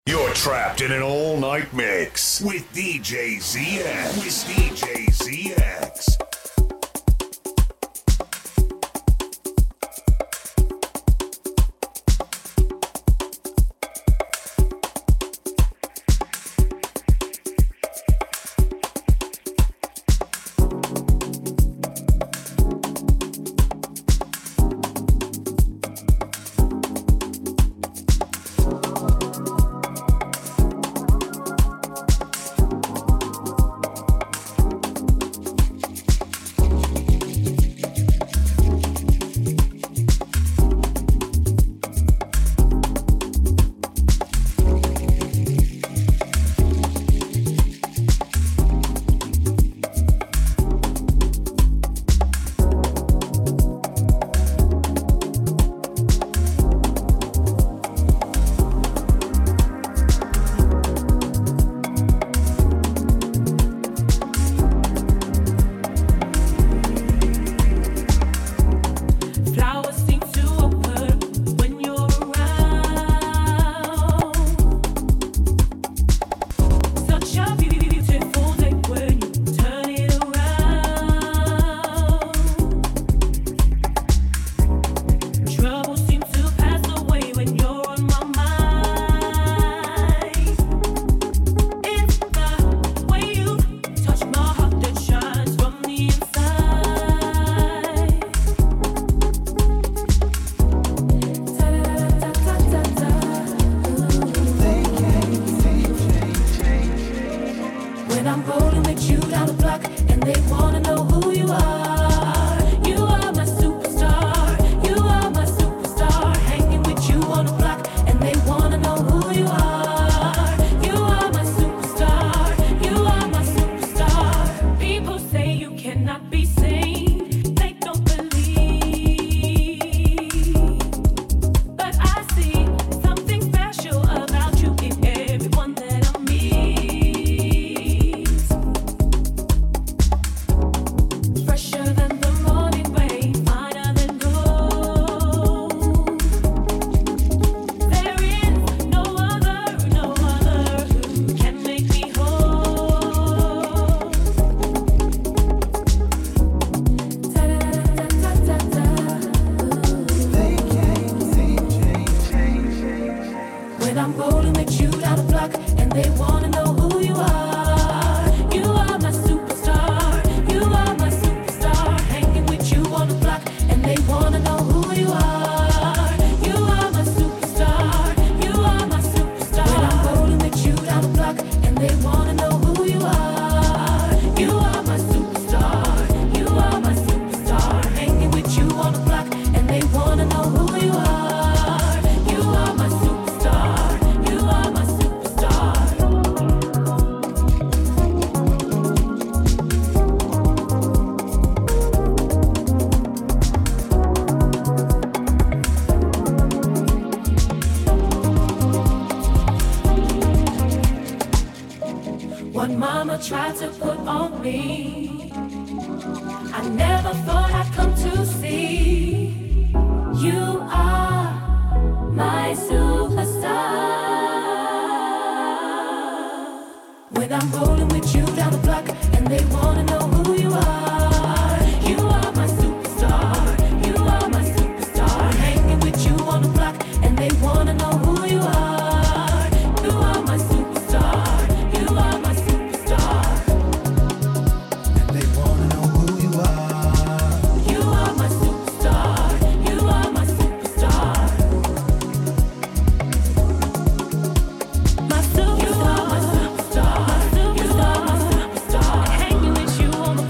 You're trapped in an all-night mix with DJ ZX. With DJ ZX. You are my superstar.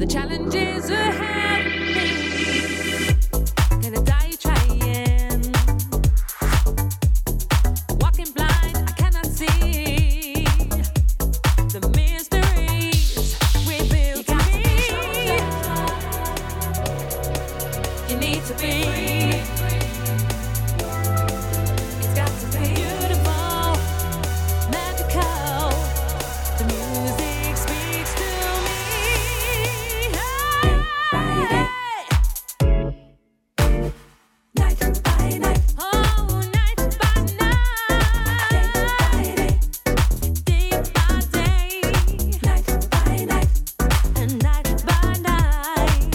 The challenges ahead of me. Gonna die trying. Walking blind, I cannot see the mysteries revealed to me. You need to be. It's got to be beautiful, magical. The music speaks to me. Night by night. Oh, night by night. Day by day. Night by night. And night by night.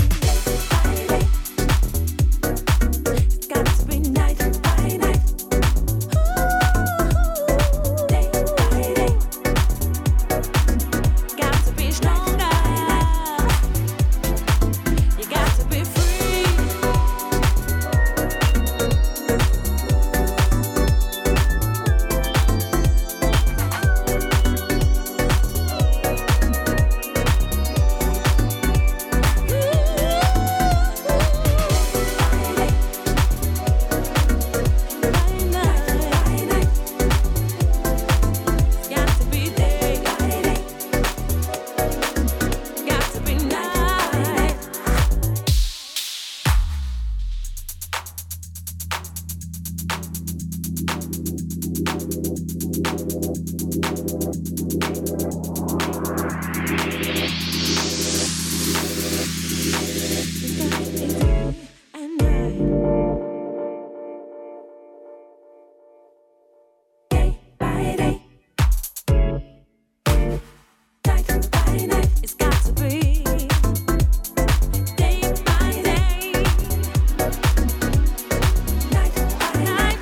It's got to be night by night. Day by day. Got to be stronger. You got to be free. Got to be day. Got to be night. And night. Day by day. Night by night. It's got to be day by day. Night by night.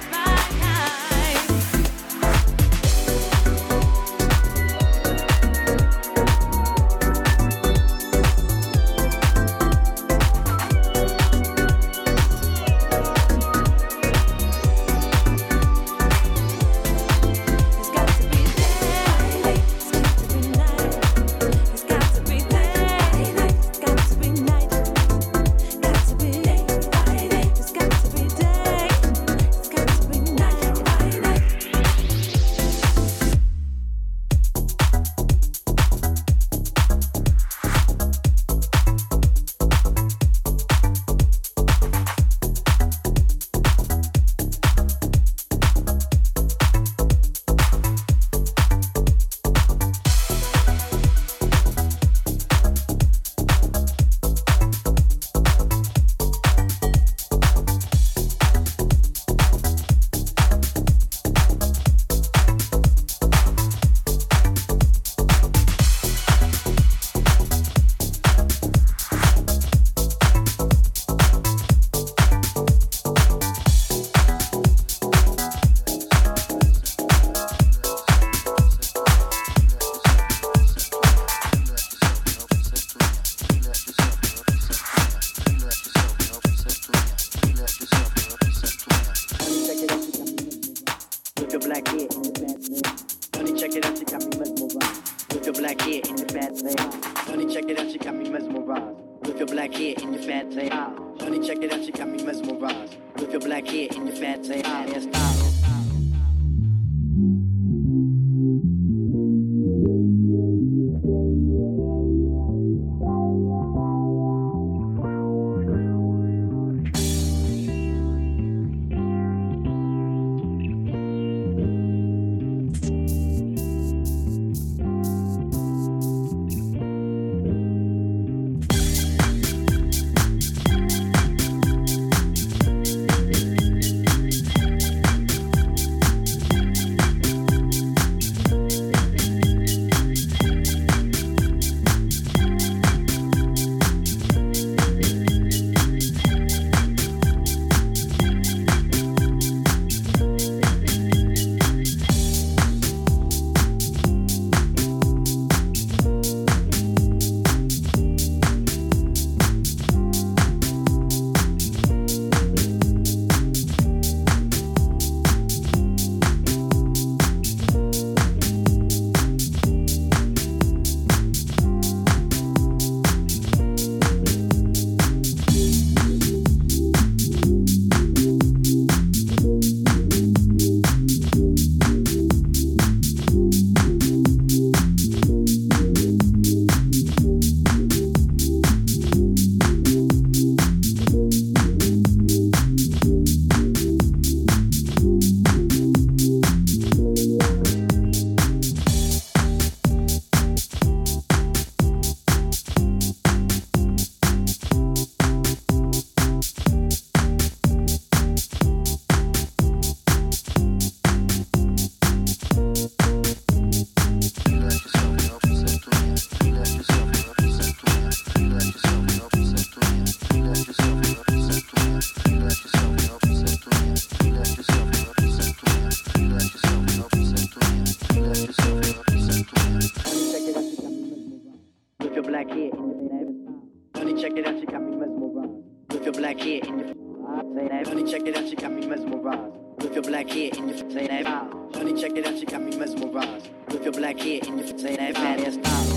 It's got to be day. It's got to be night. It's got to be day. It's got to be night. Got to be day by day. It's got to be day. It's got to be night by night. With your black hair in the bad thing. Honey, check it out, she got me mesmerized. With your black hair in the bad thing. Honey, check it out, she got me mesmerized. With your black hair in your fat thing. Honey, check it out, she got me mesmerized. With your black hair in your fat thing. Hairstyle. Honey, check it out, she got me mesmerized. With your black hair and your say that. Honey, check it out, she got me mesmerized. With your black hair and your say that. Honey, check it out, she got me mesmerized. With your black hair and your say that fat ass style.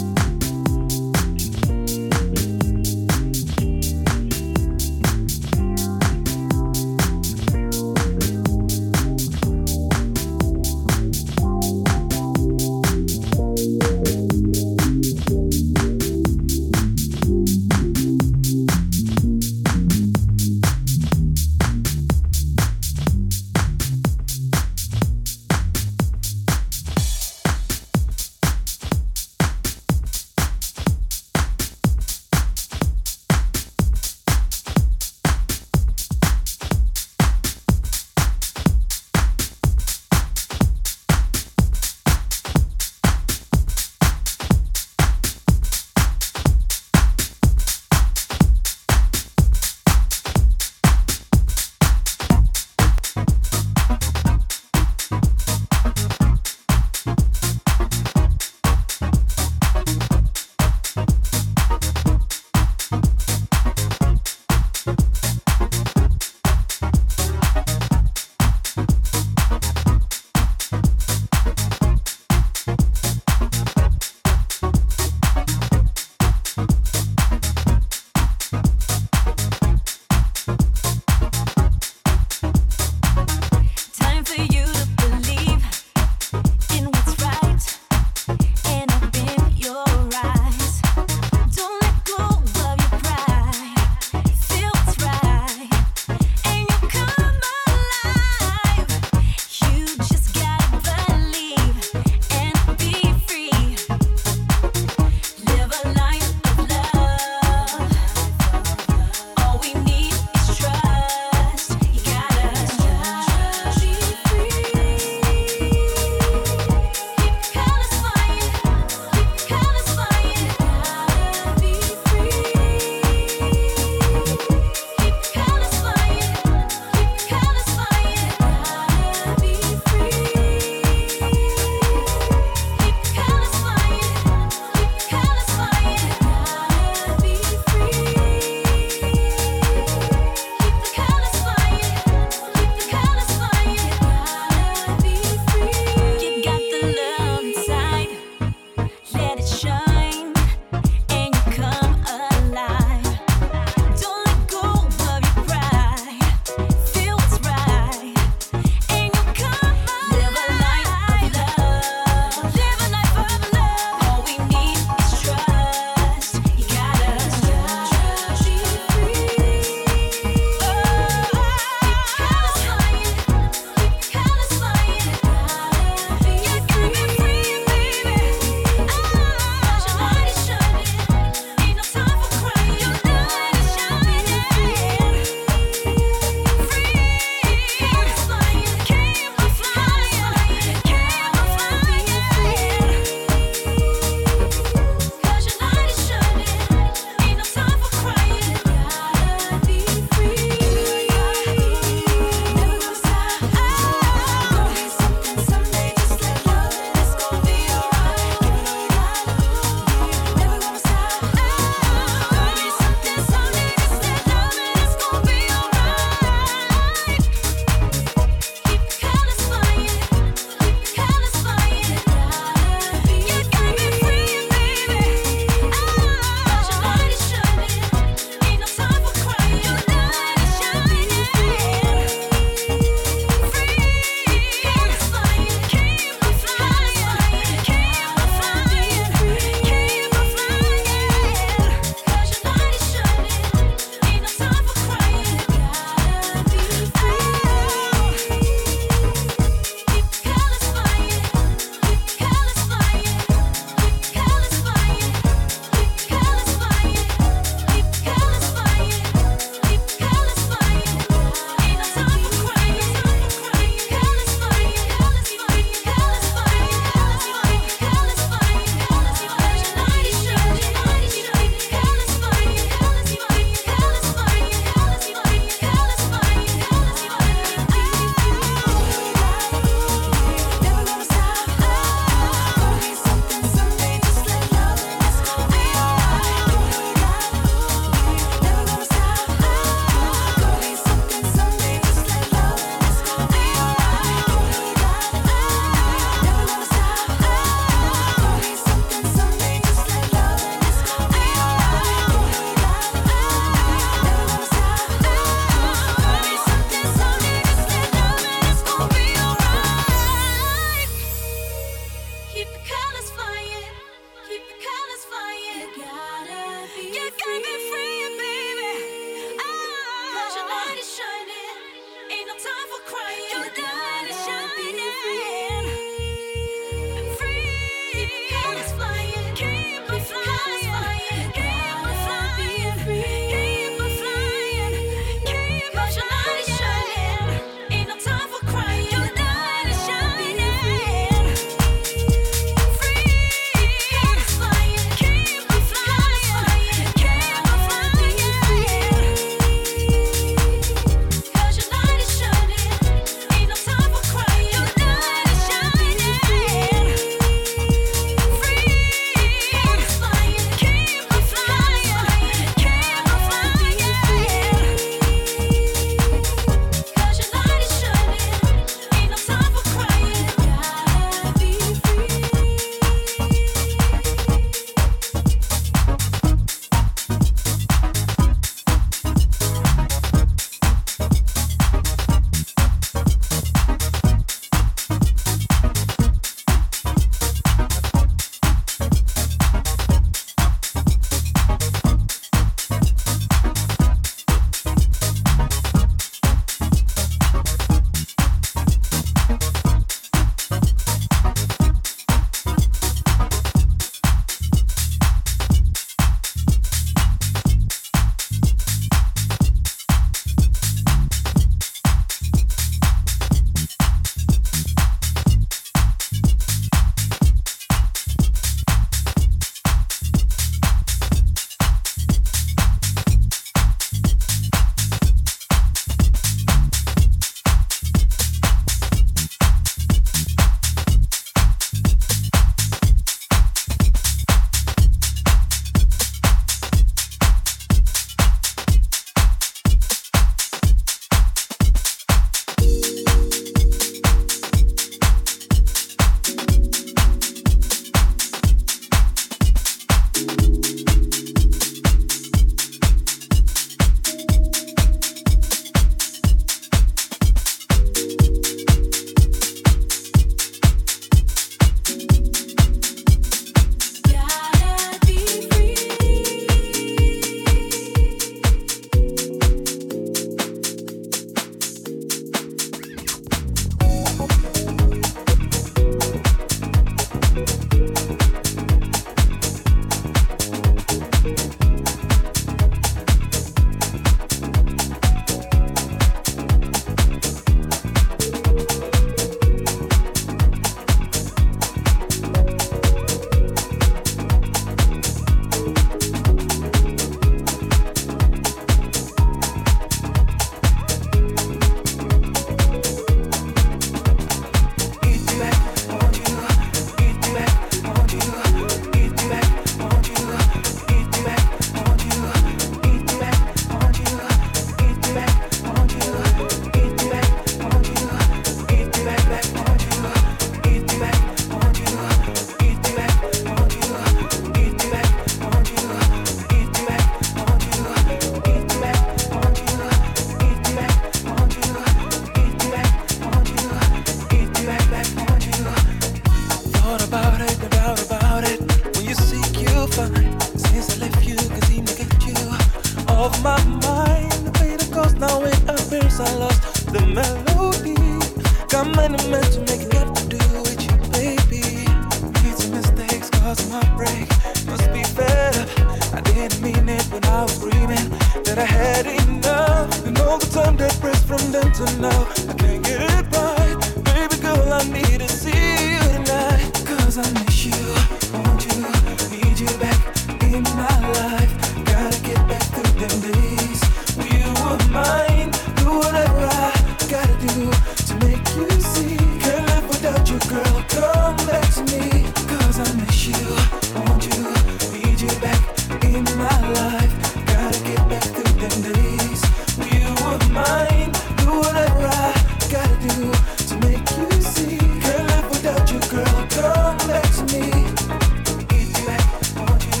Girl, come back to me.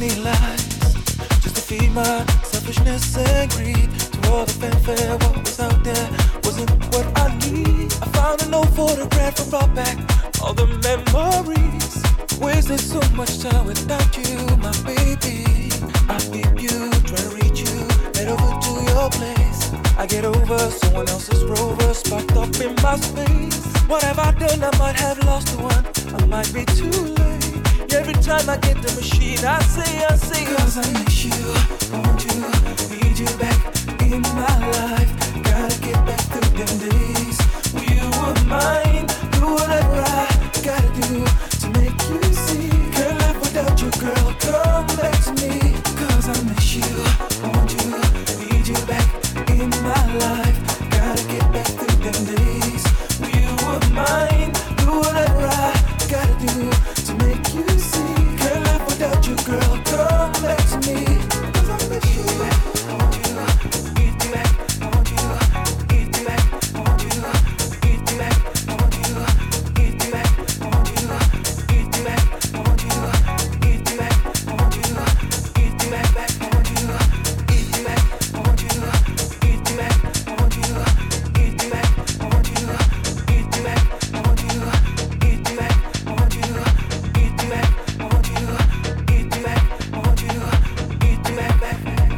many lies just to feed my selfishness and greed. To all the fanfare, what was out there wasn't what I need. I found an old photograph and brought back all the memories. Wasted so much time without you, my baby. I beep you, try to reach you, head over to your place. I get over someone else's rover, sparked up in my space. What have I done? I might have lost the one, I might be too late. Every time I get the machine, I say, cause I miss you, want you, need you back in my life. Gotta get back through them days when you were mine. Do whatever I gotta do to make you see. Can't live without you, girl, come back to me. Cause I miss you, want you, need you back in my life. Gotta get back through them days when you were mine. Do whatever I gotta do to make you see. Can't live without you, girl, come back to me. Cause I miss you, want you, need you back, want you, need you back, want you, need you back, want you, need you back, want you, need you back, want you, need you back, want you, need you back, want you, need you back, want you, need you back, want you, need you back, want you, need you back, want you, need you back, want you, need you back, want you, need you back, want you, need you back.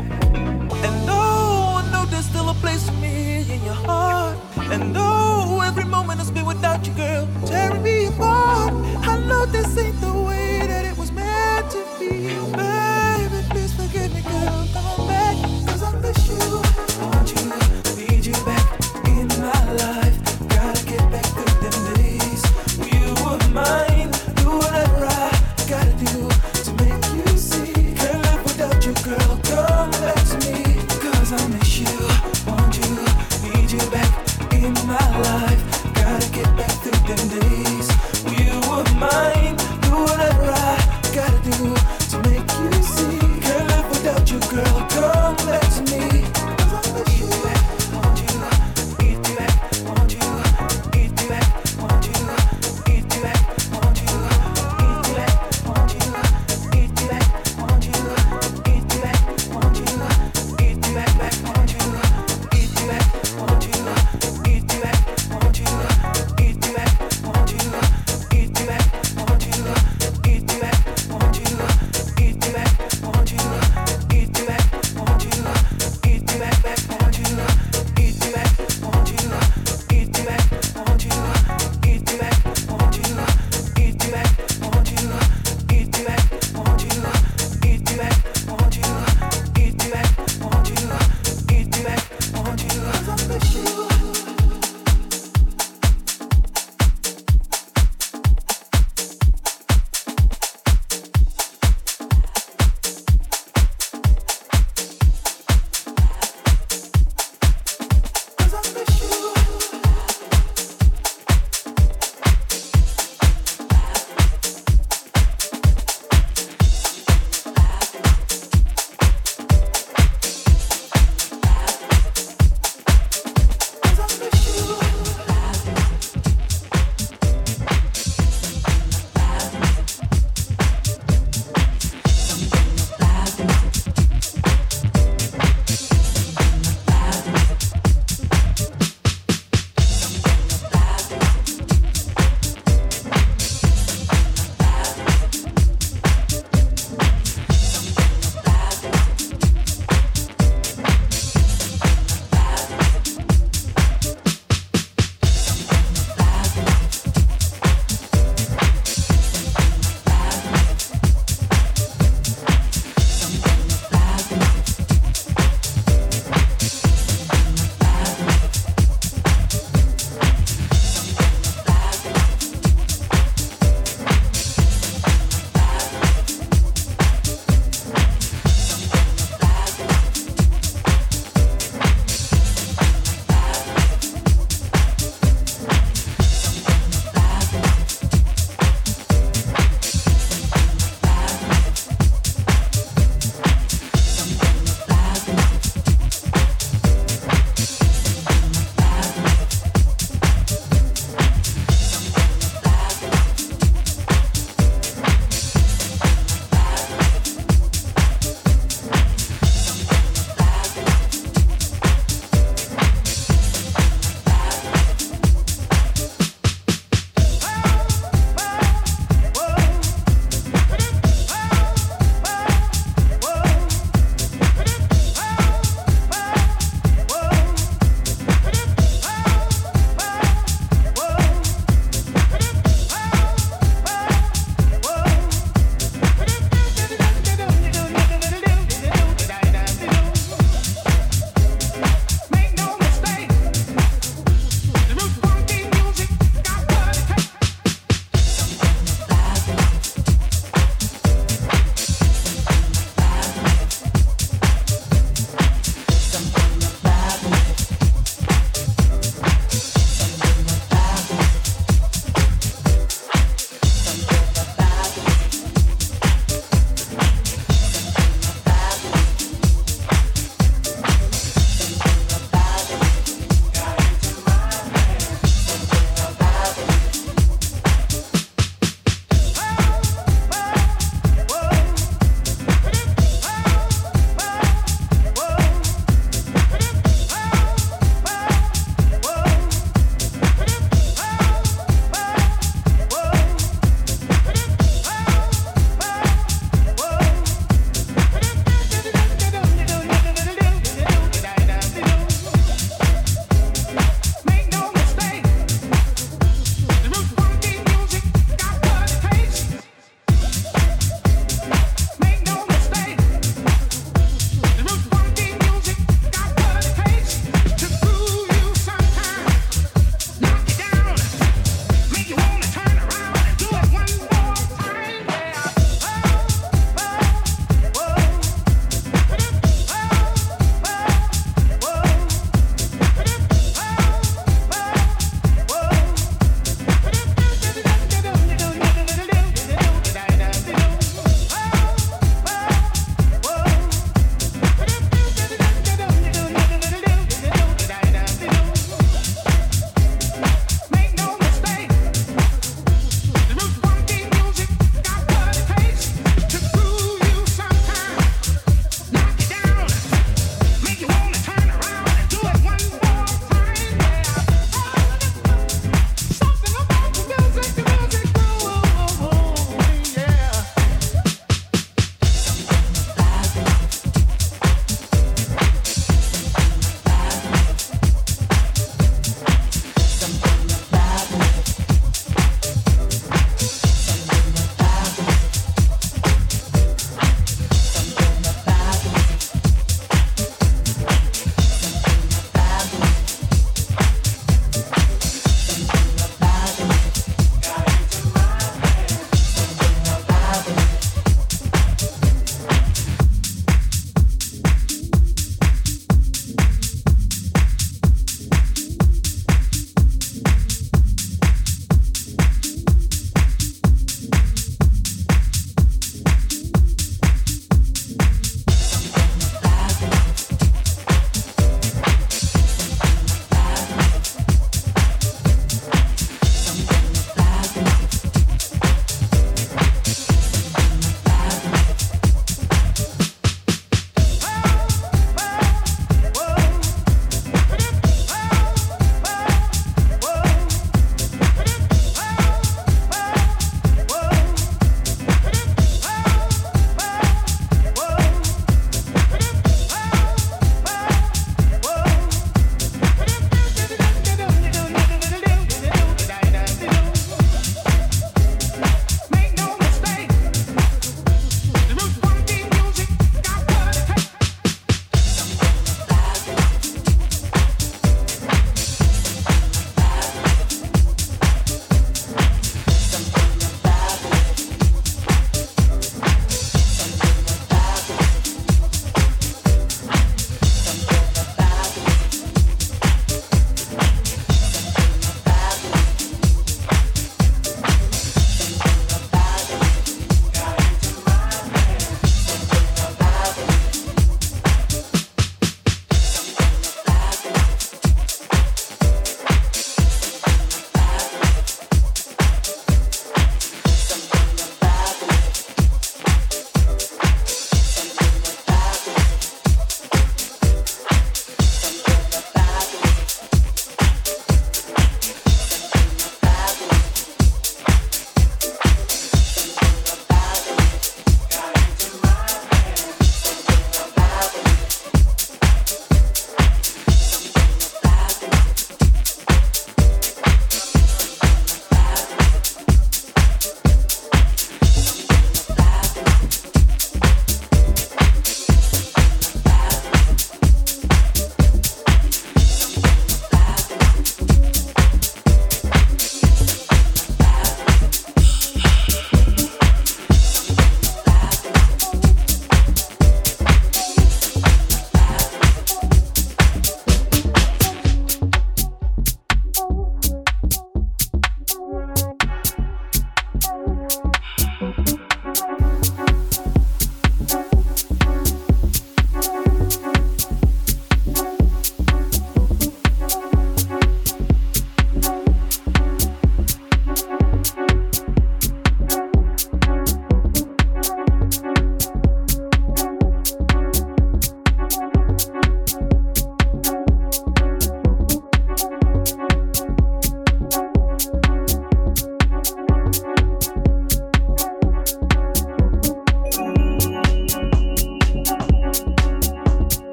And no, I know there's still a place for me in your heart. And no, every moment has been without you, girl, tearing me apart. I know this ain't the way that it was meant to be. Baby, please forgive me, girl, come back. Cause I miss you, want you, need you back in my life. Gotta get back through them days when you were mine. Do whatever I gotta do to make you see. Can't live without you, girl, come back to me. Cause I miss you, want you, need you back in my life. Gotta get back through them days when you were mine. Do whatever I gotta do to make you see. Can't live without you, girl, come back to me. Cause I miss you, want you, need you back, want you, need you back, want you, need you back, want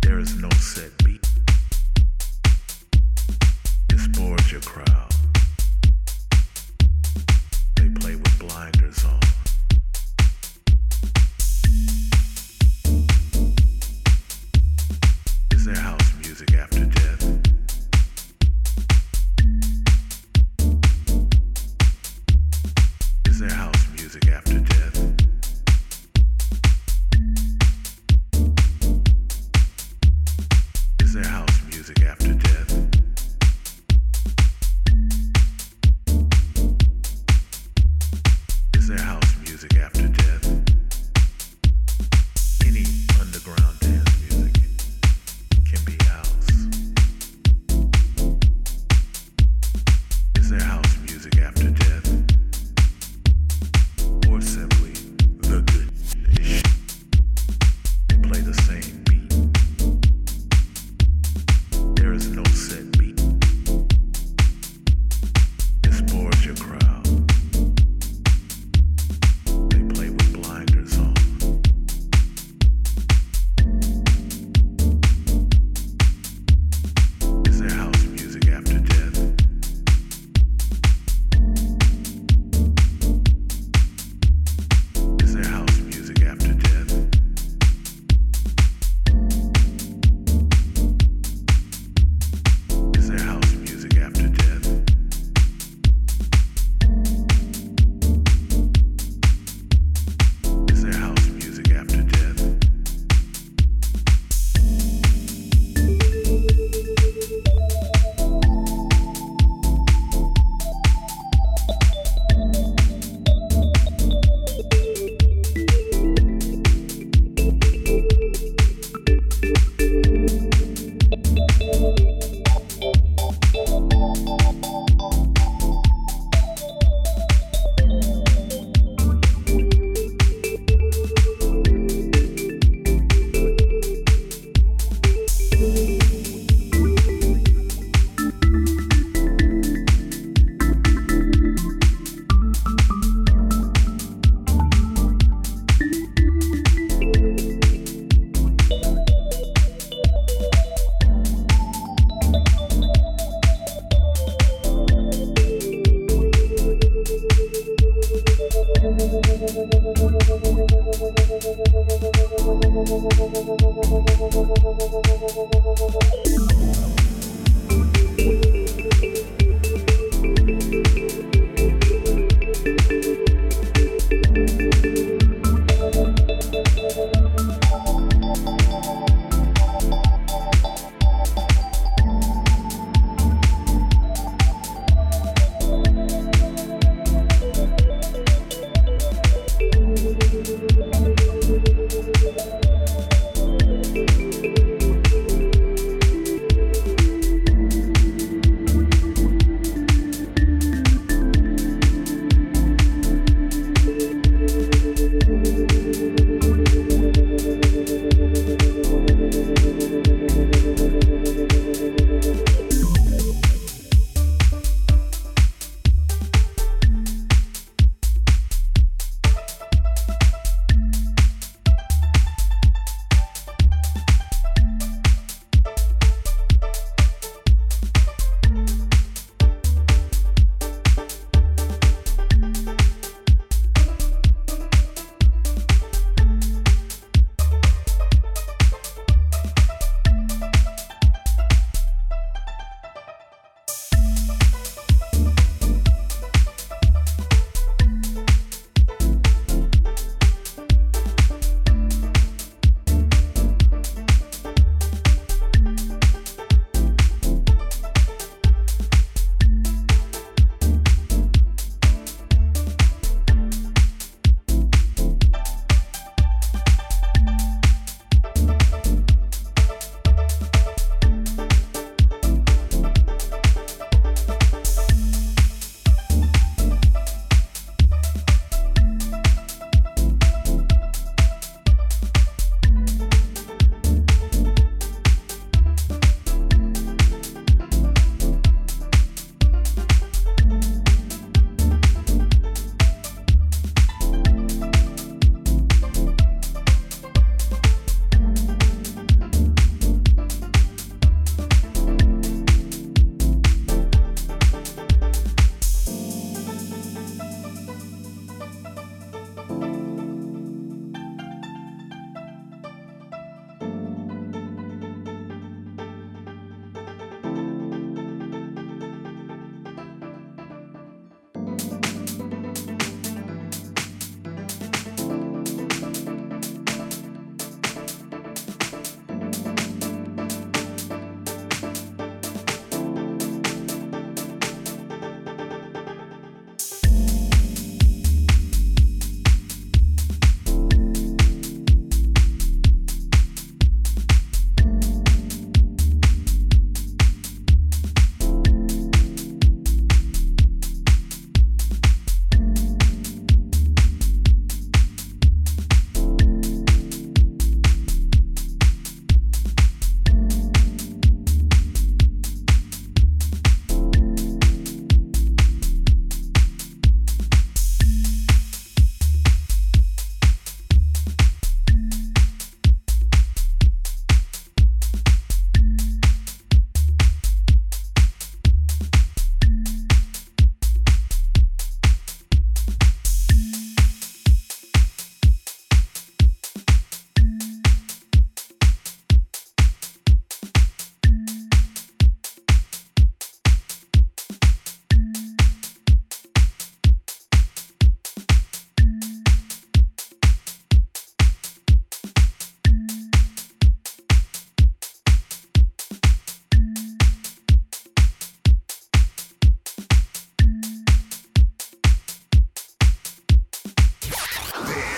There is no set beat. This boards your crowd. They play with blinders on. Is there house music after death? Is there house music after death? Is there house music after death? Is there house music after death? Any underground dance music can be house. Is there house music after death? Or simply the good ish? They play the same beat. There is no set beat. This boards your crowd. They play with blinders on. Is there house music after death? Is there house music after death? Is there house music after death? Is there house music after death?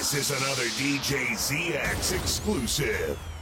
This is another DJ ZX exclusive.